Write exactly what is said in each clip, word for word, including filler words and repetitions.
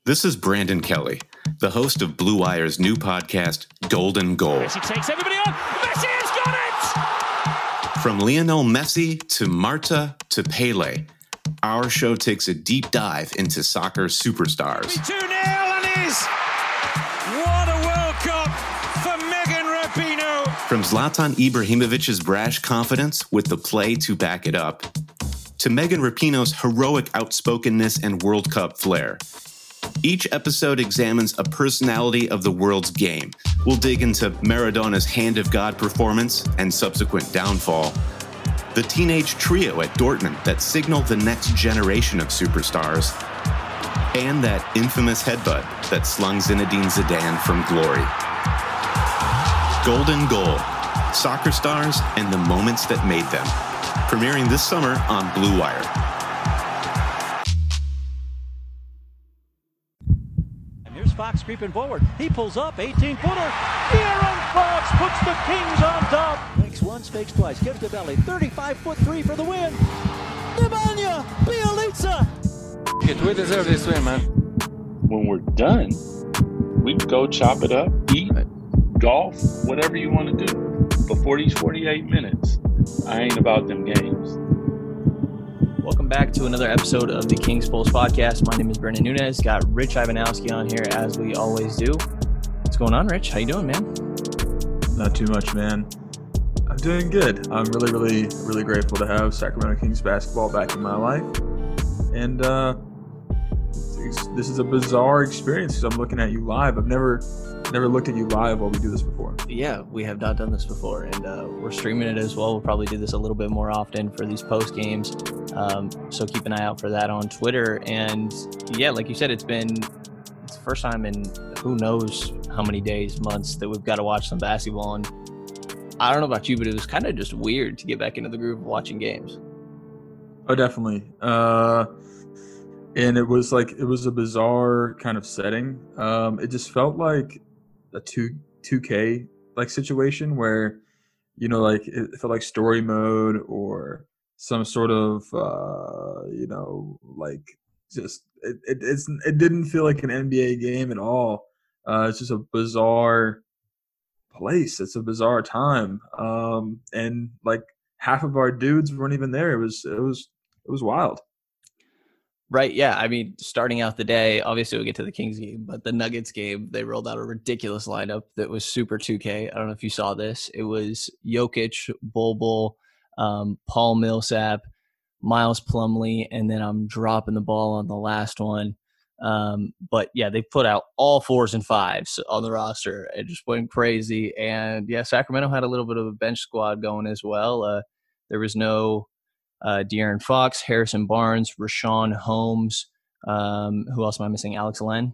This is Brandon Kelly, the host of Blue Wire's new podcast, Golden Goal. Messi takes everybody on. Messi has got it! From Lionel Messi to Marta to Pele, our show takes a deep dive into soccer superstars. two nil and is. What a World Cup for Megan Rapinoe. From Zlatan Ibrahimovic's brash confidence with the play to back it up, to Megan Rapinoe's heroic outspokenness and World Cup flair. Each episode examines a personality of the world's game. We'll dig into Maradona's Hand of God performance and subsequent downfall, the teenage trio at Dortmund that signaled the next generation of superstars, and that infamous headbutt that slung Zinedine Zidane from glory. Golden Goal, soccer stars and the moments that made them. Premiering this summer on Blue Wire. Fox creeping forward. He pulls up, eighteen-footer. De'Aaron Fox puts the Kings on top. Fakes once, fakes twice, gives to Belly. thirty-five-foot three for the win. Nemanja Bjelica. Get we deserve this win, man. When we're done, we can go chop it up, eat, right. golf, whatever you want to do. Before these forty-eight minutes, I ain't about them games. Welcome back to another episode of the King's Pulse podcast. My name is Brendan Nunez. Got Rich Ivanowski on here as we always do. What's going on, Rich? How you doing, man? Not too much, man. I'm doing good. I'm really, really, really grateful to have Sacramento Kings basketball back in my life. And uh, this is a bizarre experience because I'm looking at you live. I've never, never looked at you live while we do this before. Yeah, we have not done this before, and uh, we're streaming it as well. We'll probably do this a little bit more often for these post games. Um, so keep an eye out for that on Twitter. And yeah, like you said, it's been it's the first time in who knows how many days, months that we've got to watch some basketball. And I don't know about you, but it was kind of just weird to get back into the groove of watching games. Oh, definitely. Uh, and it was like it was a bizarre kind of setting. Um, it just felt like a two two K like situation where, you know, like it felt like story mode or some sort of, uh, you know, like just it, it it's it didn't feel like an N B A game at all. Uh, it's just a bizarre place. It's a bizarre time, um, and like half of our dudes weren't even there. It was it was it was wild. Right, yeah. I mean, starting out the day, obviously we'll get to the Kings game, but the Nuggets game, they rolled out a ridiculous lineup that was super two K. I don't know if you saw this. It was Jokic, Bol Bol, um, Paul Millsap, Miles Plumlee, and then I'm dropping the ball on the last one. Um, but yeah, they put out all fours and fives on the roster. It just went crazy. And yeah, Sacramento had a little bit of a bench squad going as well. Uh, there was no uh, De'Aaron Fox, Harrison Barnes, Richaun Holmes. Um, who else am I missing? Alex Len?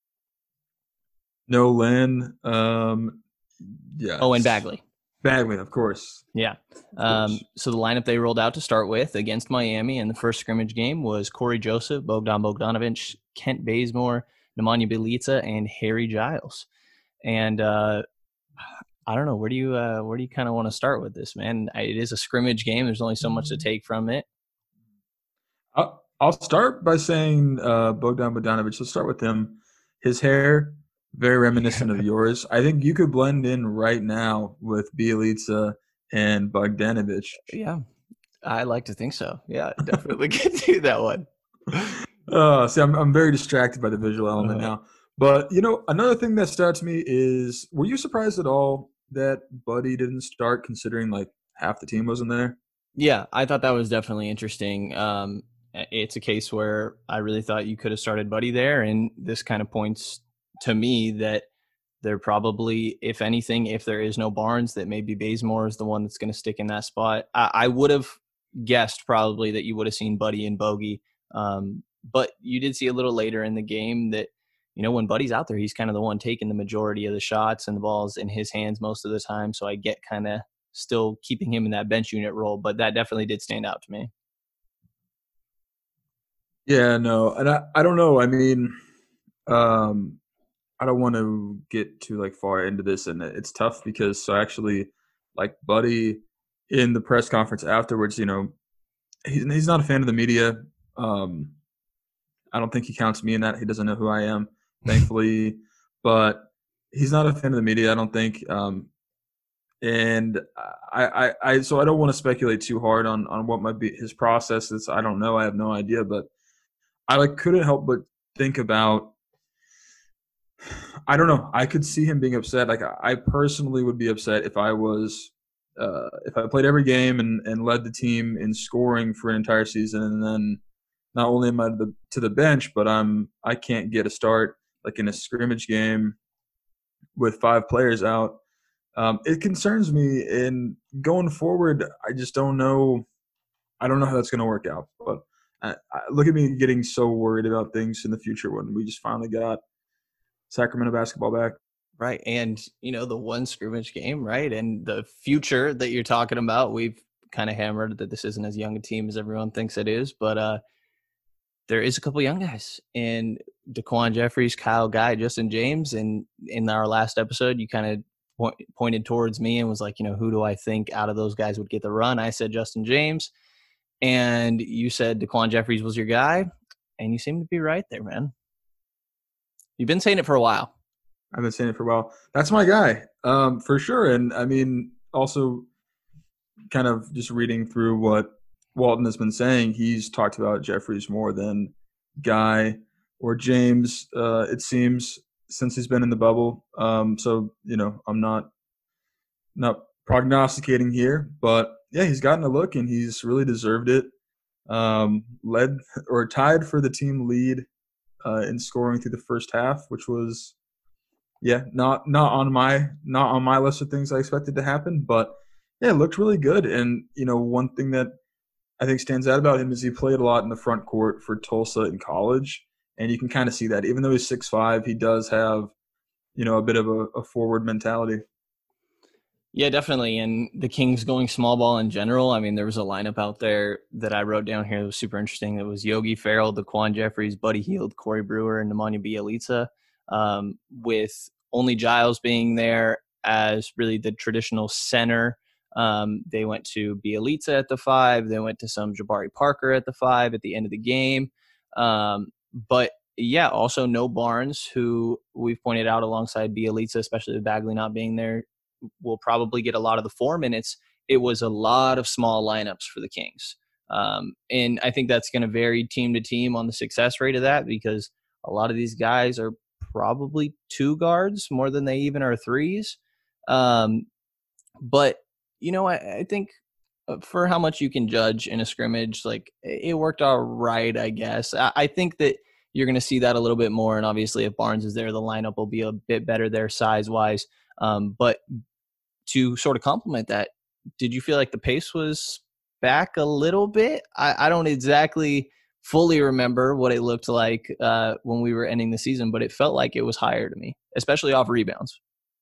No Len. Um, yeah. Oh, and Bagley. Bagley, of course. Yeah. Um, so the lineup they rolled out to start with against Miami in the first scrimmage game was Corey Joseph, Bogdan Bogdanovic, Kent Bazemore, Nemanja Bjelica, and Harry Giles. And uh, I don't know, where do you uh, where do you kind of want to start with this, man? It is a scrimmage game. There's only so much to take from it. I'll, I'll start by saying uh, Bogdan Bogdanovic. Let's start with him. His hair, very reminiscent of yours. I think you could blend in right now with Bjelica and Bogdanovic. Yeah, I like to think so. Yeah, definitely could do that one. Uh, see, I'm I'm very distracted by the visual element uh-huh. now. But, you know, another thing that stood out to me is, were you surprised at all that Buddy didn't start considering, like, half the team wasn't there? Yeah, I thought that was definitely interesting. Um, it's a case where I really thought you could have started Buddy there, and this kind of points to me that they're probably, if anything, if there is no Barnes, that maybe Bazemore is the one that's going to stick in that spot. I, I would have guessed probably that you would have seen Buddy and Bogey, um, but you did see a little later in the game that, you know, when Buddy's out there, he's kind of the one taking the majority of the shots and the balls in his hands most of the time. So I get kind of still keeping him in that bench unit role, but that definitely did stand out to me. Yeah, no, and I, I don't know. I mean, um, I don't want to get too like far into this, and it's tough because so actually, like Buddy in the press conference afterwards, you know, he's he's not a fan of the media. Um, I don't think he counts me in that. He doesn't know who I am, thankfully. But he's not a fan of the media, I don't think. Um, and I, I, I, so I don't want to speculate too hard on, on what might be his process is. I don't know. I have no idea. But I like couldn't help but think about. I don't know. I could see him being upset. Like I personally would be upset if I was, uh, if I played every game and, and led the team in scoring for an entire season, and then not only am I to the, to the bench, but I'm I can't get a start like in a scrimmage game with five players out. Um, it concerns me. And going forward, I just don't know. I don't know how that's going to work out. But I, I, look at me getting so worried about things in the future when we just finally got Sacramento basketball back. Right. And, you know, the one scrimmage game, right? And the future that you're talking about, we've kind of hammered that this isn't as young a team as everyone thinks it is. But uh, there is a couple young guys in Daquan Jeffries, Kyle Guy, Justin James. And in our last episode, you kind of point, pointed towards me and was like, you know, who do I think out of those guys would get the run? I said Justin James. And you said Daquan Jeffries was your guy. And you seem to be right there, man. You've been saying it for a while. I've been saying it for a while. That's my guy, um, for sure. And, I mean, also kind of just reading through what Walton has been saying, he's talked about Jeffries more than Guy or James, uh, it seems, since he's been in the bubble. Um, so, you know, I'm not not prognosticating here. But, yeah, he's gotten a look, and he's really deserved it. Um, led or tied for the team lead Uh, in scoring through the first half, which was, yeah, not not on my not on my list of things I expected to happen, but yeah, it looked really good. And you know, one thing that I think stands out about him is he played a lot in the front court for Tulsa in college, and you can kind of see that. Even though he's six five, he does have, you know, a bit of a, a forward mentality. Yeah, definitely. And the Kings going small ball in general. I mean, there was a lineup out there that I wrote down here that was super interesting. It was Yogi Ferrell, Daquan Jeffries, Buddy Hield, Corey Brewer, and Nemanja Bjelica, um, with only Giles being there as really the traditional center. Um, they went to Bjelica at the five. They went to some Jabari Parker at the five at the end of the game. Um, but, yeah, also no Barnes, who we've pointed out alongside Bjelica, especially with Bagley not being there, will probably get a lot of the four minutes. It was a lot of small lineups for the Kings. Um, and I think that's going to vary team to team on the success rate of that, because a lot of these guys are probably two guards more than they even are threes. Um, but, you know, I, I think for how much you can judge in a scrimmage, like it worked all right, I guess. I, I think that you're going to see that a little bit more. And obviously if Barnes is there, the lineup will be a bit better there size wise. Um, but to sort of complement that, did you feel like the pace was back a little bit? I, I don't exactly fully remember what it looked like uh, when we were ending the season, but it felt like it was higher to me, especially off rebounds.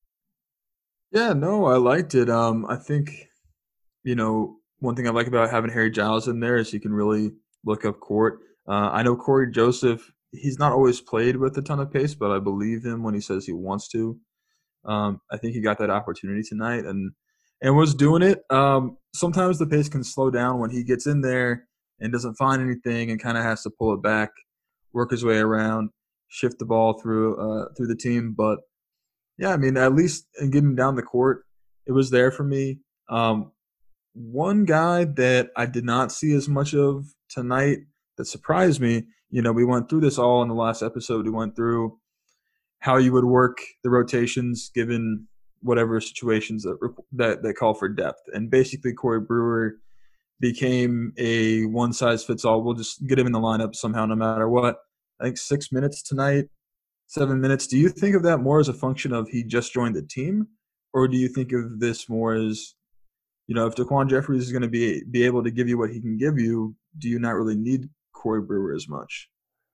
Yeah, no, I liked it. Um, I think, you know, one thing I like about having Harry Giles in there is you can really look up court. Uh, I know Corey Joseph, he's not always played with a ton of pace, but I believe him when he says he wants to. Um, I think he got that opportunity tonight and and was doing it. Um, sometimes the pace can slow down when he gets in there and doesn't find anything and kind of has to pull it back, work his way around, shift the ball through uh, through the team. But, yeah, I mean, at least in getting down the court, it was there for me. Um, one guy that I did not see as much of tonight that surprised me, you know, we went through this all in the last episode. We went through how you would work the rotations given whatever situations that that, that call for depth. And basically Corey Brewer became a one-size-fits-all. We'll just get him in the lineup somehow no matter what. I think six minutes tonight, seven minutes. Do you think of that more as a function of he just joined the team, or do you think of this more as, you know, if Daquan Jeffries is going to be be able to give you what he can give you, do you not really need Corey Brewer as much?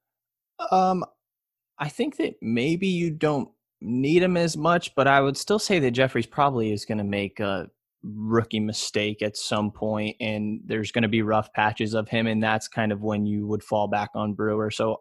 Um, I think that maybe you don't need him as much, but I would still say that Jeffries probably is going to make a rookie mistake at some point, and there's going to be rough patches of him, and that's kind of when you would fall back on Brewer. So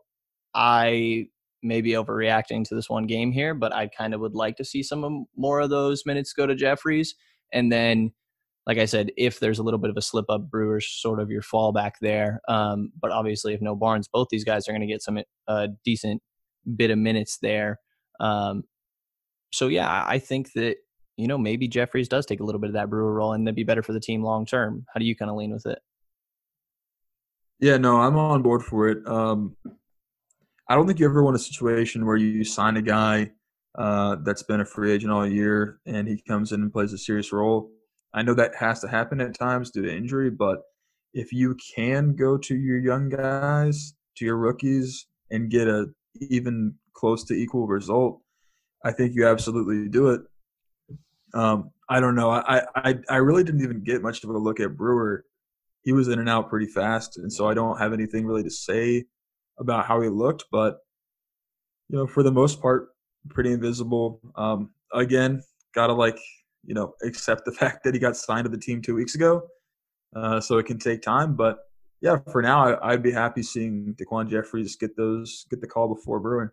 I may be overreacting to this one game here, but I kind of would like to see some more of those minutes go to Jeffries. And then like I said, if there's a little bit of a slip up, Brewers sort of your fallback there. Um, but obviously, if no Barnes, both these guys are going to get some uh, decent bit of minutes there. Um, so yeah, I think that, you know, maybe Jeffries does take a little bit of that Brewer role and that'd be better for the team long term. How do you kind of lean with it? Yeah, no, I'm on board for it. Um, I don't think you ever want a situation where you sign a guy uh, that's been a free agent all year and he comes in and plays a serious role. I know that has to happen at times due to injury, but if you can go to your young guys, to your rookies, and get a even close to equal result, I think you absolutely do it. Um, I don't know. I, I I really didn't even get much of a look at Brewer. He was in and out pretty fast, and so I don't have anything really to say about how he looked. But, you know, for the most part, pretty invisible. Um, again, got to, like, you know, accept the fact that he got signed to the team two weeks ago. Uh, so it can take time. But, yeah, for now, I, I'd be happy seeing Daquan Jeffries get those get the call before Brewer.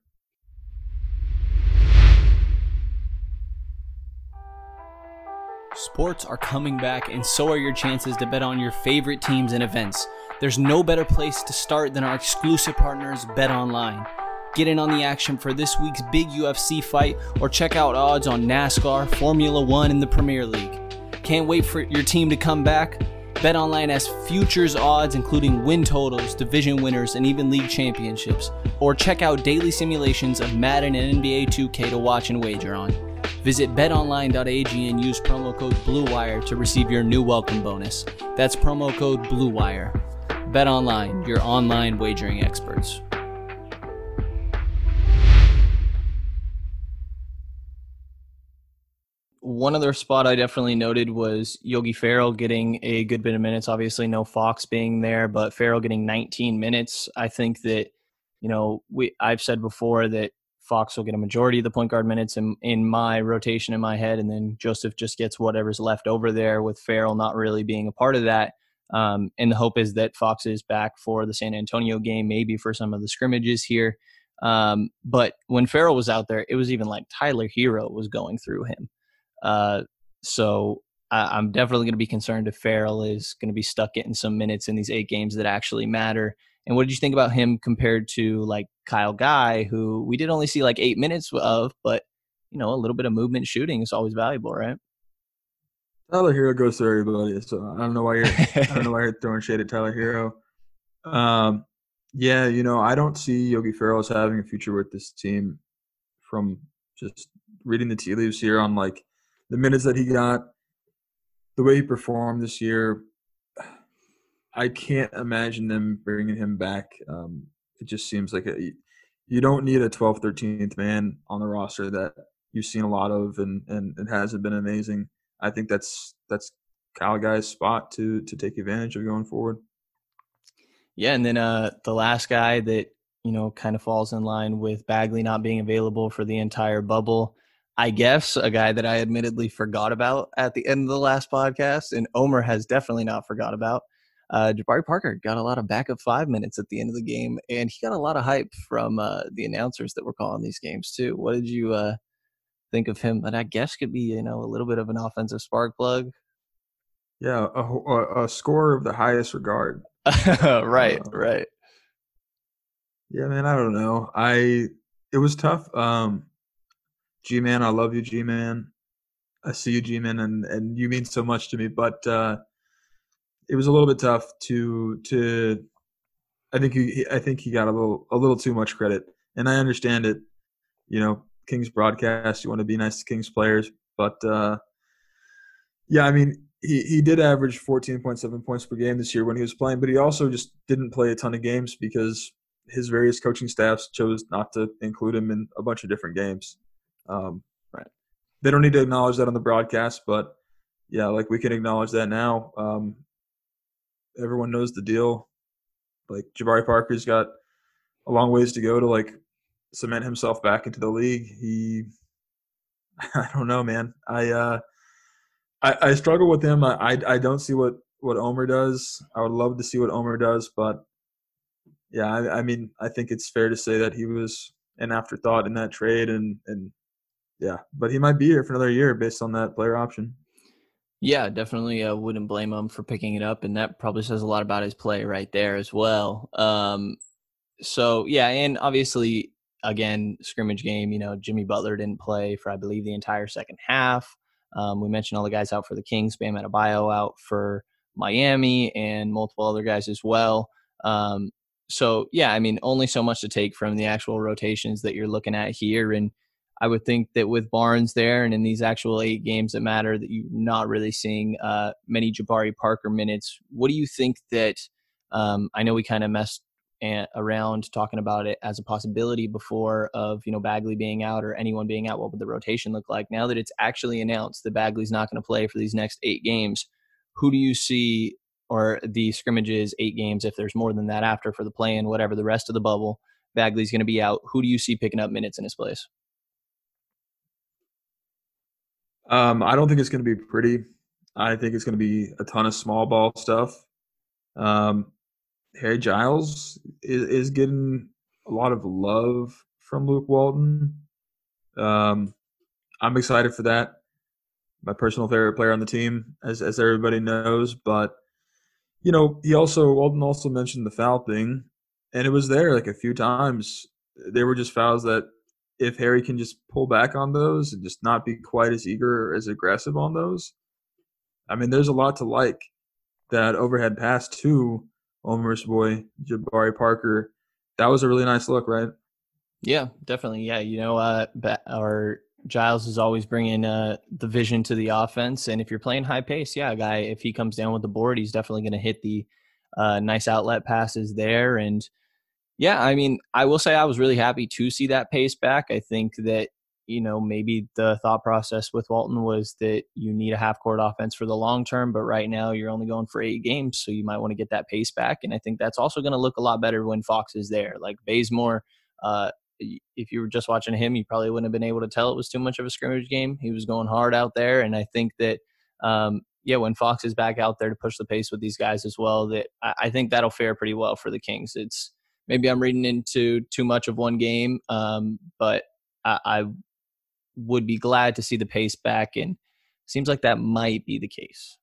Sports are coming back, and so are your chances to bet on your favorite teams and events. There's no better place to start than our exclusive partners, BetOnline. Get in on the action for this week's big U F C fight, or check out odds on NASCAR, Formula One, and the Premier League. Can't wait for your team to come back? BetOnline has futures odds, including win totals, division winners, and even league championships. Or check out daily simulations of Madden and N B A two K to watch and wager on. Visit bet online dot a g and use promo code BlueWire to receive your new welcome bonus. That's promo code BlueWire. BetOnline, your online wagering experts. One other spot I definitely noted was Yogi Ferrell getting a good bit of minutes. Obviously, no Fox being there, but Ferrell getting nineteen minutes. I think that, you know, we I've said before that Fox will get a majority of the point guard minutes in, in my rotation in my head, and then Joseph just gets whatever's left over there, with Ferrell not really being a part of that. Um, and the hope is that Fox is back for the San Antonio game, maybe for some of the scrimmages here. Um, but when Ferrell was out there, it was even like Tyler Hero was going through him. Uh, so I, I'm definitely going to be concerned if Ferrell is going to be stuck getting some minutes in these eight games that actually matter. And what did you think about him compared to like Kyle Guy, who we did only see like eight minutes of, but, you know, a little bit of movement shooting is always valuable, right? Tyler Hero goes through everybody, so I don't know why you're I don't know why you're throwing shade at Tyler Hero. Um, yeah, you know, I don't see Yogi Ferrell as having a future with this team from just reading the tea leaves here on like the minutes that he got, the way he performed this year. I can't imagine them bringing him back. Um, it just seems like a, you don't need a twelfth, thirteenth man on the roster that you've seen a lot of, and, and it hasn't been amazing. I think that's that's Kyle Guy's spot to to take advantage of going forward. Yeah, and then uh, the last guy that, you know, kind of falls in line with Bagley not being available for the entire bubble, I guess, a guy that I admittedly forgot about at the end of the last podcast, and Omer has definitely not forgot about. Uh, Jabari Parker got a lot of backup five minutes at the end of the game, and he got a lot of hype from uh, the announcers that were calling these games too. What did you uh, think of him? And I guess could be, you know, a little bit of an offensive spark plug. Yeah, a, a, a scorer of the highest regard. right, uh, right. Yeah, man, I don't know. I it was tough. Um, G-Man, I love you, G-Man. I see you, G-Man, and, and you mean so much to me. But uh, it was a little bit tough to to. I think he I think he got a little a little too much credit, and I understand it. You know, Kings broadcast, you want to be nice to Kings players, but uh, yeah, I mean, he he did average fourteen point seven points per game this year when he was playing, but he also just didn't play a ton of games because his various coaching staffs chose not to include him in a bunch of different games. Um, right. They don't need to acknowledge that on the broadcast, but yeah, like we can acknowledge that now. Um, everyone knows the deal. Like Jabari Parker's got a long ways to go to like cement himself back into the league. He, I don't know, man. I uh, I, I struggle with him. I, I I don't see what what Omer does. I would love to see what Omer does, but yeah, I, I mean, I think it's fair to say that he was an afterthought in that trade, and and yeah, but he might be here for another year based on that player option. Yeah, definitely. I wouldn't blame him for picking it up, and that probably says a lot about his play right there as well. Um, so yeah, and obviously, again, scrimmage game. You know, Jimmy Butler didn't play for I believe the entire second half. Um, we mentioned all the guys out for the Kings, Bam Adebayo out for Miami, and multiple other guys as well. Um, so yeah, I mean, only so much to take from the actual rotations that you're looking at here, and I would think that with Barnes there and in these actual eight games that matter, that you're not really seeing uh, many Jabari Parker minutes. What do you think that? Um, I know we kind of messed a- around talking about it as a possibility before of you know Bagley being out or anyone being out. What would the rotation look like now that it's actually announced that Bagley's not going to play for these next eight games? Who do you see, or the scrimmages, eight games if there's more than that after for the play-in, whatever the rest of the bubble? Bagley's going to be out. Who do you see picking up minutes in his place? Um, I don't think it's going to be pretty. I think it's going to be a ton of small ball stuff. Um, Harry Giles is, is getting a lot of love from Luke Walton. Um, I'm excited for that. My personal favorite player on the team, as as everybody knows. But you know, he also Walton also mentioned the foul thing, and it was there like a few times. They were just fouls that if Harry can just pull back on those and just not be quite as eager or as aggressive on those, I mean, there's a lot to like. That overhead pass to Omer's boy, Jabari Parker, that was a really nice look, right? Yeah, definitely. Yeah, you know, uh, our Giles is always bringing uh, the vision to the offense, and if you're playing high pace, yeah, a guy, if he comes down with the board, he's definitely going to hit the uh, nice outlet passes there. And yeah, I mean, I will say I was really happy to see that pace back. I think that you know maybe the thought process with Walton was that you need a half court offense for the long term, but right now you're only going for eight games, so you might want to get that pace back. And I think that's also going to look a lot better when Fox is there. Like Bazemore, uh, if you were just watching him, you probably wouldn't have been able to tell it was too much of a scrimmage game. He was going hard out there. And I think that, um, yeah, when Fox is back out there to push the pace with these guys as well, that I, I think that'll fare pretty well for the Kings. It's maybe I'm reading into too much of one game, um, but I, I would be glad to see the pace back. And seems like that might be the case.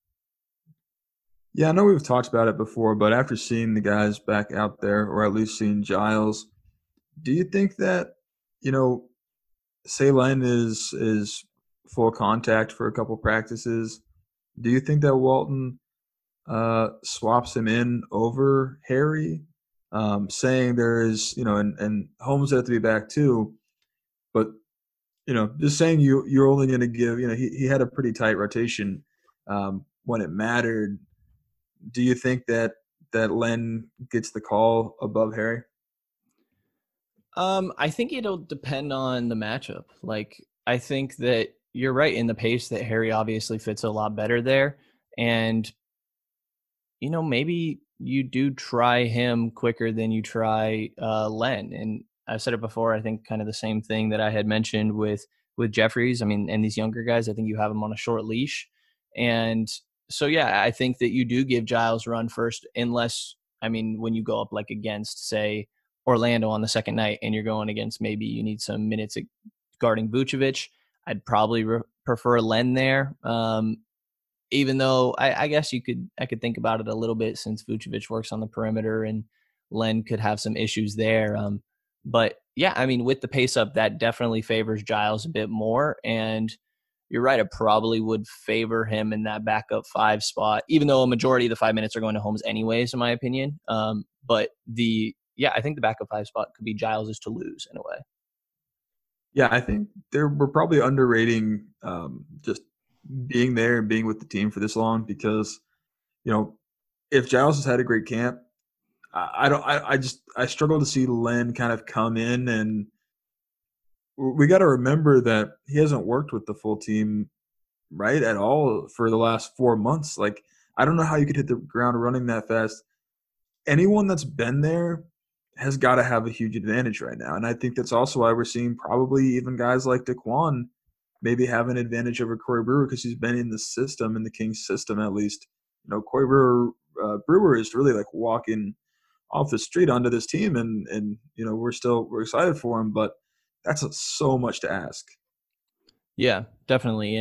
Yeah, I know we've talked about it before, but after seeing the guys back out there, or at least seeing Giles, do you think that, you know, say Len is is full contact for a couple practices, do you think that Walton uh, swaps him in over Harry, um, saying there is, you know, and, and Holmes had to be back too, but, you know, just saying you, you're only going to give, you know, he, he had a pretty tight rotation um, when it mattered. Do you think that that Len gets the call above Harry? Um, I think it'll depend on the matchup. Like, I think that you're right in the pace that Harry obviously fits a lot better there. And, you know, maybe you do try him quicker than you try uh, Len. And I've said it before, I think kind of the same thing that I had mentioned with with Jeffries. I mean, and these younger guys, I think you have them on a short leash. And so, yeah, I think that you do give Giles run first, unless, I mean, when you go up like against, say, Orlando on the second night and you're going against maybe you need some minutes guarding Vucevic, I'd probably re- prefer Len there. Um, even though I, I guess you could, I could think about it a little bit since Vucevic works on the perimeter and Len could have some issues there. Um, but yeah, I mean, with the pace up, that definitely favors Giles a bit more. And you're right, I probably would favor him in that backup five spot, even though a majority of the five minutes are going to Holmes anyways, in my opinion. Um, but the, yeah, I think the backup five spot could be Giles's to lose in a way. Yeah, I think they're we're probably underrating um, just being there and being with the team for this long because, you know, if Giles has had a great camp, I, I don't. I, I just I struggle to see Len kind of come in, and we got to remember that he hasn't worked with the full team right at all for the last four months. Like, I don't know how you could hit the ground running that fast. Anyone that's been there has got to have a huge advantage right now. And I think that's also why we're seeing probably even guys like Daquan maybe have an advantage over Corey Brewer because he's been in the system, in the Kings system at least. You know, Corey Brewer, uh, Brewer is really like walking off the street onto this team, and and you know we're still we're excited for him, but that's so much to ask. Yeah, definitely. And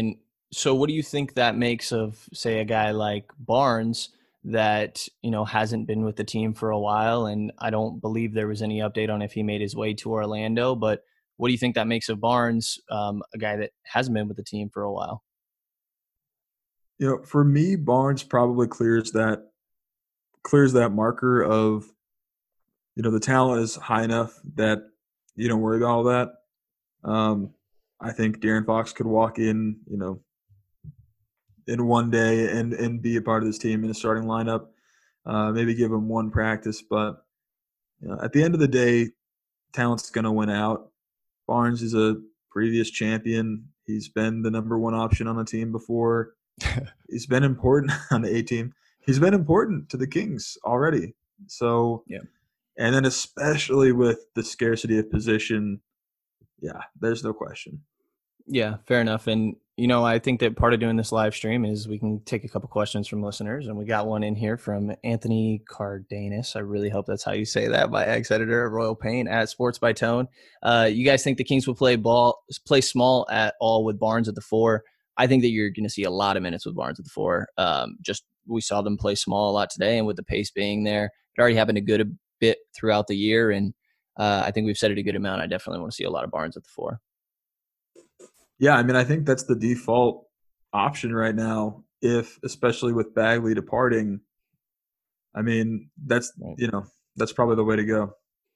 So what do you think that makes of, say, a guy like Barnes that, you know, hasn't been with the team for a while? And I don't believe there was any update on if he made his way to Orlando, but what do you think that makes of Barnes, um, a guy that hasn't been with the team for a while? You know, for me, Barnes probably clears that clears that marker of, you know, the talent is high enough that you don't worry about all that. Um, I think De'Aaron Fox could walk in, you know, in one day and and be a part of this team in a starting lineup. Uh, maybe give him one practice, but you know, at the end of the day, talent's going to win out. Barnes is a previous champion. He's been the number one option on the team before. He's been important on the A team. He's been important to the Kings already. So, yeah. And then especially with the scarcity of position, yeah, there's no question. Yeah, fair enough. And, you know, I think that part of doing this live stream is we can take a couple questions from listeners. And we got one in here from Anthony Cardenas. I really hope that's how you say that. My ex-editor at Royal Pain at Sports by Tone. Uh, you guys think the Kings will play ball, play small at all with Barnes at the four? I think that you're going to see a lot of minutes with Barnes at the four. Um, just we saw them play small a lot today, and with the pace being there, it already happened a good a bit throughout the year. And uh, I think we've said it a good amount. I definitely want to see a lot of Barnes at the four. Yeah, I mean, I think that's the default option right now, if especially with Bagley departing. I mean, that's, you know, that's probably the way to go.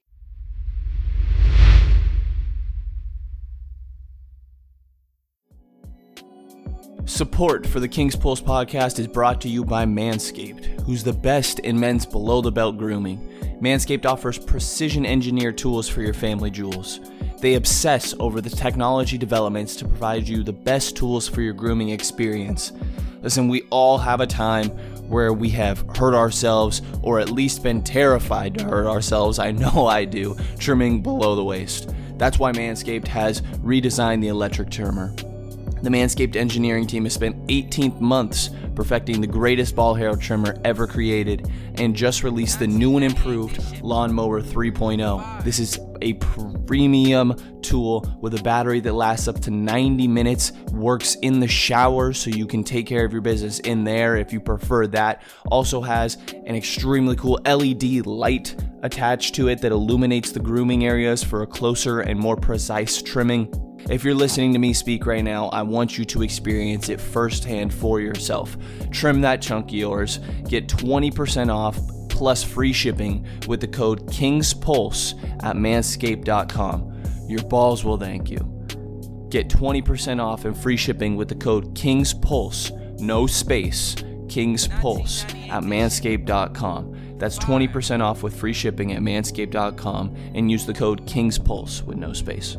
Support for the King's Pulse podcast is brought to you by Manscaped, who's the best in men's below-the-belt grooming. Manscaped offers precision-engineered tools for your family jewels. They obsess over the technology developments to provide you the best tools for your grooming experience. Listen, we all have a time where we have hurt ourselves, or at least been terrified to hurt ourselves. I know I do, trimming below the waist. That's why Manscaped has redesigned the electric trimmer. The Manscaped engineering team has spent eighteen months perfecting the greatest ball hair trimmer ever created and just released the new and improved Lawnmower three point oh. This is a premium tool with a battery that lasts up to ninety minutes, works in the shower so you can take care of your business in there if you prefer that. Also has an extremely cool L E D light attached to it that illuminates the grooming areas for a closer and more precise trimming. If you're listening to me speak right now, I want you to experience it firsthand for yourself. Trim that chunk of yours. Get twenty percent off plus free shipping with the code KINGSPULSE at manscaped dot com. Your balls will thank you. Get twenty percent off and free shipping with the code KINGSPULSE, no space, KINGSPULSE at manscaped dot com. That's twenty percent off with free shipping at manscaped dot com and use the code KINGSPULSE with no space.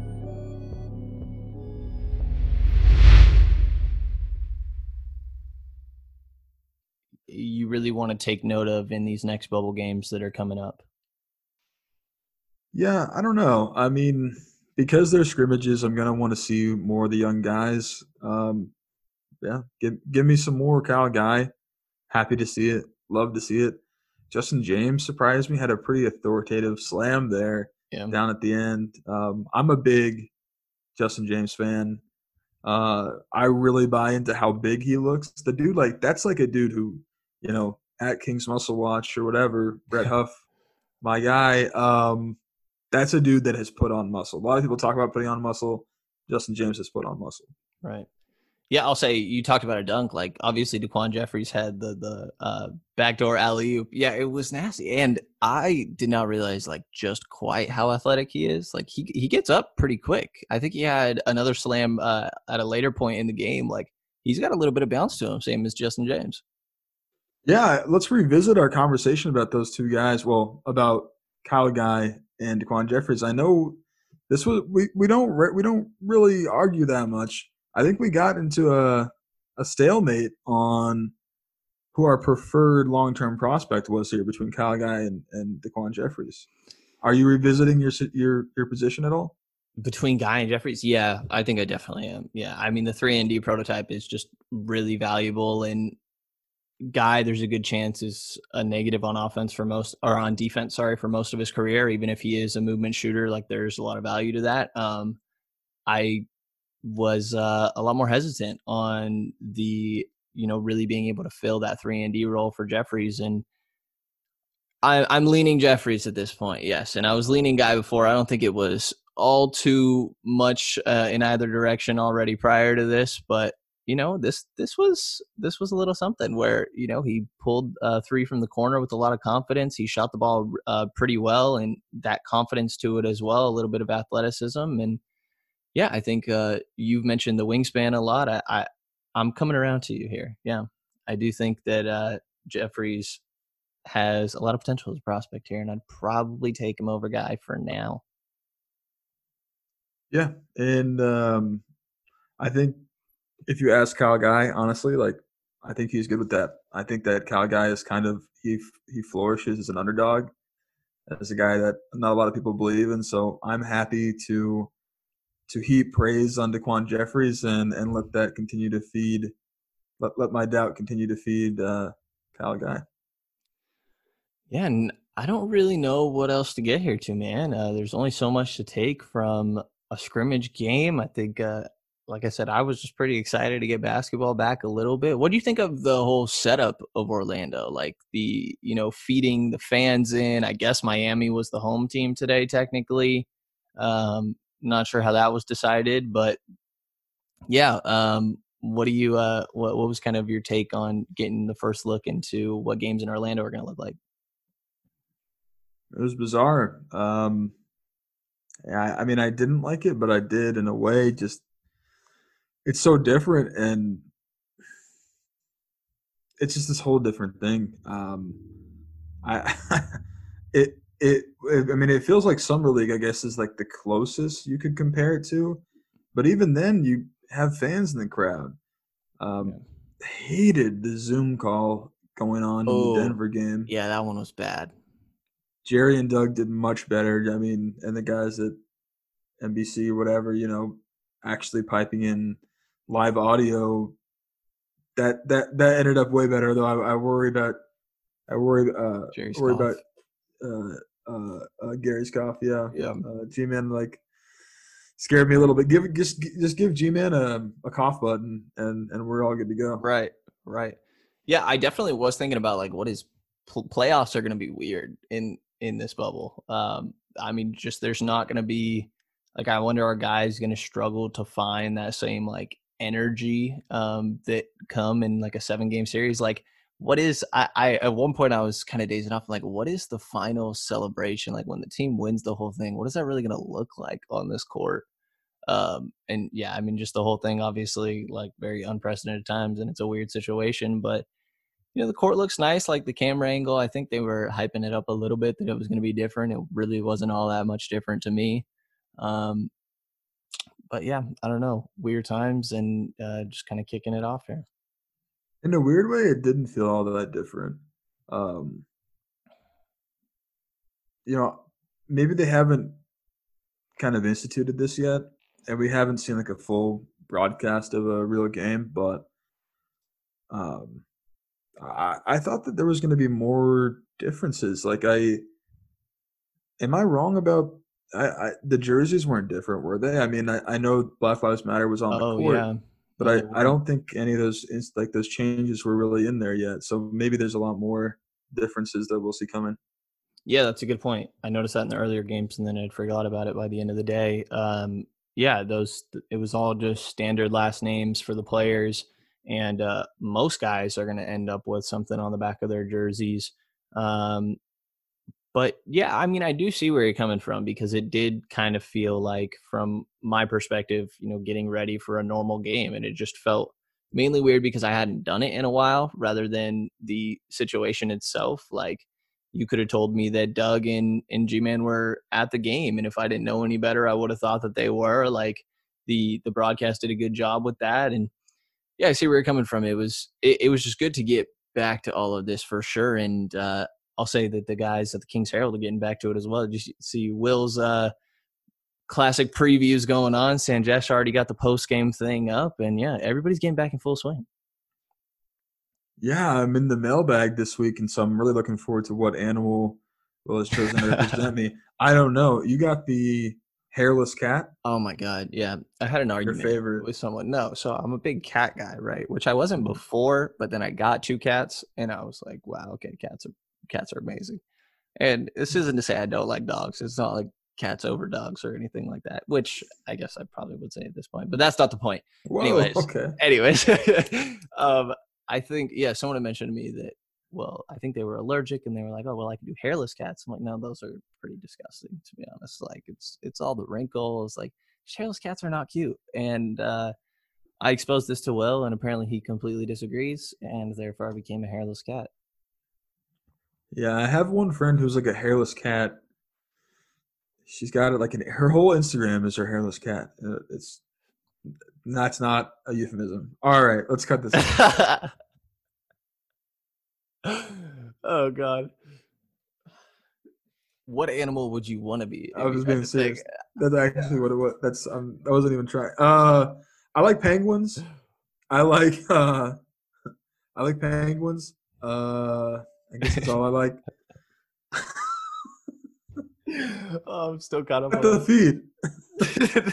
You really want to take note of in these next bubble games that are coming up? Yeah, I don't know. I mean, because they're scrimmages, I'm going to want to see more of the young guys. Um, yeah, give give me some more Kyle Guy. Happy to see it. Love to see it. Justin James surprised me. Had a pretty authoritative slam there yeah. down at the end. Um, I'm a big Justin James fan. Uh, I really buy into how big he looks. The dude, like, that's like a dude who, you know, at King's Muscle Watch or whatever, Brett Huff, my guy, um, that's a dude that has put on muscle. A lot of people talk about putting on muscle. Justin James has put on muscle. Right. Yeah, I'll say you talked about a dunk. Like, obviously, DeQuan Jeffries had the the uh, backdoor alley-oop. Yeah, it was nasty. And I did not realize, like, just quite how athletic he is. Like, he he gets up pretty quick. I think he had another slam uh, at a later point in the game. Like, he's got a little bit of bounce to him, same as Justin James. Yeah, let's revisit our conversation about those two guys. Well, about Kyle Guy and DeQuan Jeffries. I know this was we, we don't re- we don't really argue that much. I think we got into a a stalemate on who our preferred long-term prospect was here between Kyle Guy and, and DeQuan Jeffries. Are you revisiting your your your position at all? Between Guy and Jeffries? Yeah, I think I definitely am. Yeah, I mean, the three and D prototype is just really valuable, and Guy, there's a good chance, is a negative on offense for most, or on defense, sorry, for most of his career, even if he is a movement shooter. Like, there's a lot of value to that. Um, I was uh, a lot more hesitant on the, you know, really being able to fill that three and D role for Jeffries. And I, I'm leaning Jeffries at this point, yes. And I was leaning Guy before. I don't think it was all too much uh, in either direction already prior to this, but you know, this this was this was a little something where, you know, he pulled uh, three from the corner with a lot of confidence. He shot the ball uh, pretty well, and that confidence to it as well, a little bit of athleticism. And yeah, I think uh, you've mentioned the wingspan a lot. I, I I'm coming around to you here. Yeah, I do think that uh, Jeffries has a lot of potential as a prospect here, and I'd probably take him over Guy for now. Yeah, and um, I think if you ask Kyle Guy, honestly, like I think he's good with that. I think that Kyle Guy is kind of he he flourishes as an underdog, as a guy that not a lot of people believe in. So I'm happy to to heap praise on Daquan Jeffries and and let that continue to feed let let my doubt continue to feed uh, Kyle Guy. Yeah, and I don't really know what else to get here to, man. Uh, there's only so much to take from a scrimmage game. I think, uh, like I said, I was just pretty excited to get basketball back a little bit. What do you think of the whole setup of Orlando? Like the, you know, feeding the fans in. I guess Miami was the home team today, technically. Um, not sure how that was decided, but yeah. Um, what do you, uh, what, what was kind of your take on getting the first look into what games in Orlando are going to look like? It was bizarre. Um, I, I mean, I didn't like it, but I did in a way. Just it's so different, and it's just this whole different thing. Um, I it, it it I mean, it feels like Summer League, I guess, is like the closest you could compare it to. But even then, you have fans in the crowd. Um, yeah. Hated the Zoom call going on oh, in the Denver game. Yeah, that one was bad. Jerry and Doug did much better. I mean, and the guys at N B C or whatever, you know, actually piping in live audio. That that that ended up way better, though. I, I worry about I worry uh Jerry's worry cough. about uh, uh, uh Gary's cough. Yeah, yeah. Uh, G-Man like scared me a little bit. Give just just give G-Man a, a cough button, and and we're all good to go. Right, right. Yeah, I definitely was thinking about like what is pl- playoffs are going to be weird in. in this bubble. Um, I mean, just there's not going to be like, I wonder are guys going to struggle to find that same like energy um, that come in like a seven game series. Like what is, I, I at one point I was kind of dazing off like, what is the final celebration? Like when the team wins the whole thing, what is that really going to look like on this court? Um, and yeah, I mean, just the whole thing, obviously like very unprecedented times and it's a weird situation, but you know, the court looks nice, like the camera angle. I think they were hyping it up a little bit that it was going to be different. It really wasn't all that much different to me. Um, but yeah, I don't know. Weird times and uh, just kind of kicking it off here. In a weird way, it didn't feel all that different. Um, you know, maybe they haven't kind of instituted this yet, and we haven't seen like a full broadcast of a real game, but um, I, I thought that there was going to be more differences. Like, I am I wrong about I, I the jerseys weren't different, were they? I mean, I, I know Black Lives Matter was on oh, the court, yeah. but I, I don't think any of those like those changes were really in there yet. So maybe there's a lot more differences that we'll see coming. Yeah, that's a good point. I noticed that in the earlier games, and then I'd forgot about it by the end of the day. Um, yeah, those it was all just standard last names for the players. And uh, most guys are going to end up with something on the back of their jerseys. Um, but, yeah, I mean, I do see where you're coming from because it did kind of feel like, from my perspective, you know, getting ready for a normal game. And it just felt mainly weird because I hadn't done it in a while rather than the situation itself. Like, you could have told me that Doug and, and G-Man were at the game. And if I didn't know any better, I would have thought that they were. Like, the the broadcast did a good job with that. And, yeah, I see where you're coming from. It was it, it was just good to get back to all of this for sure. And uh, I'll say that the guys at the King's Herald are getting back to it as well. Just see Will's uh, classic previews going on. Sanjesh already got the post-game thing up. And, yeah, everybody's getting back in full swing. Yeah, I'm in the mailbag this week, and so I'm really looking forward to what animal Will has chosen to represent me. I don't know. You got the hairless cat. Oh my god, yeah. I had an argument favorite. with someone. No, so I'm a big cat guy, right? Which I wasn't before, but then I got two cats, and I was like, wow, okay, cats are cats are amazing. And this isn't to say I don't like dogs. It's not like cats over dogs or anything like that, which I guess I probably would say at this point, but that's not the point. Whoa, anyways, okay. anyways, um, I think yeah, someone had mentioned to me that. Well, I think they were allergic, and they were like, "Oh, well, I can do hairless cats." I'm like, "No, those are pretty disgusting, to be honest. Like, it's it's all the wrinkles. Like, hairless cats are not cute." And uh, I exposed this to Will, and apparently he completely disagrees, and therefore I became a hairless cat. Yeah, I have one friend who's like a hairless cat. She's got it like an, her whole Instagram is her hairless cat. Uh, It's that's not a euphemism. All right, let's cut this out. Oh God! What animal would you want to be? I was if you being had to serious. pick? That's actually what it was. That's um, I wasn't even trying. Uh, I like penguins. I like uh, I like penguins. Uh, I guess that's all I like. Oh, I'm still kind of At the feed.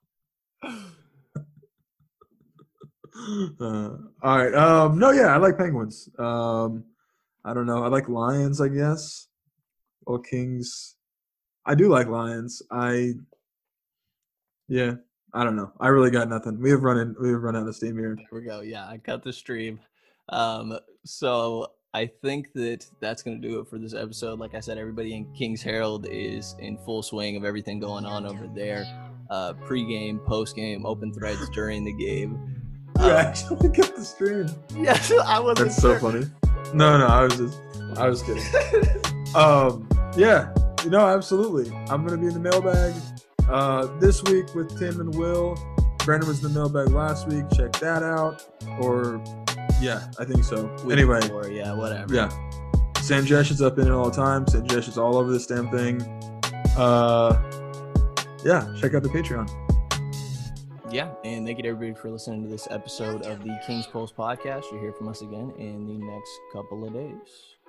uh, all right. Um, no, yeah, I like penguins. Um, I don't know. I like lions, I guess. Or kings. I do like lions. I, yeah, I don't know. I really got nothing. We have run in, we have run out of steam here. There we go. Yeah, I cut the stream. Um, so I think that that's going to do it for this episode. Like I said, everybody in Kings Herald is in full swing of everything going on over there. Uh, pre-game, post-game, open threads during the game. You Um, actually cut the stream. yes, I wasn't That's so sure. funny. No, no, I was just, I was kidding. um, yeah, you know, absolutely. I'm gonna be in the mailbag uh, this week with Tim and Will. Brandon was in the mailbag last week. Check that out. Or, yeah, I think so. Week Anyway, before, yeah, whatever. yeah. Sanjesh is up in it all the time. Sanjesh is all over this damn thing. Uh, yeah, check out the Patreon. Yeah, and thank you to everybody for listening to this episode of the King's Pulse podcast. You'll hear from us again in the next couple of days.